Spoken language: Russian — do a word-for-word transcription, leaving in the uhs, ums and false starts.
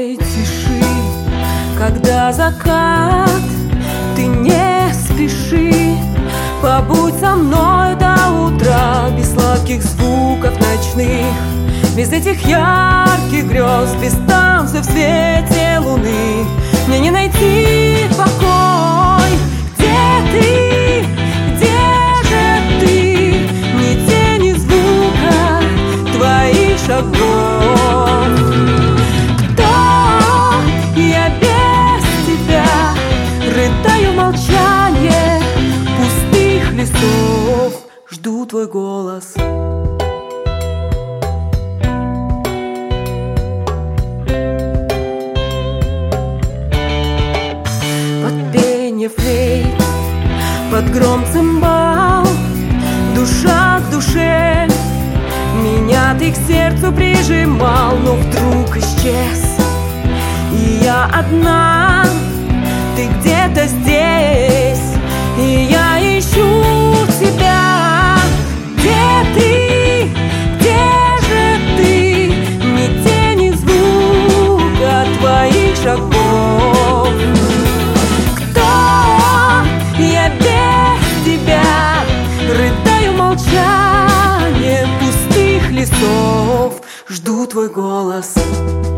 твоей тиши. Когда закат, ты не спеши, побудь со мной до утра, без сладких звуков ночных, без этих ярких грез, без танцев в свете луны. Мне не найти покой. Где ты? Где же ты? Ни тени звука твоих шагов. Кто я без тебя? Рыдаю в молчании пустых лесов, жду твой голос. Флейт, под гром цимбал, душа к душе, меня ты к сердцу прижимал, но вдруг исчез, и я одна, ты где-то здесь, и я ищу тебя. Где ты? Где же ты? Ни тени звука твоих шагов. Рыдаю в молчании пустых лесов, жду твой голос.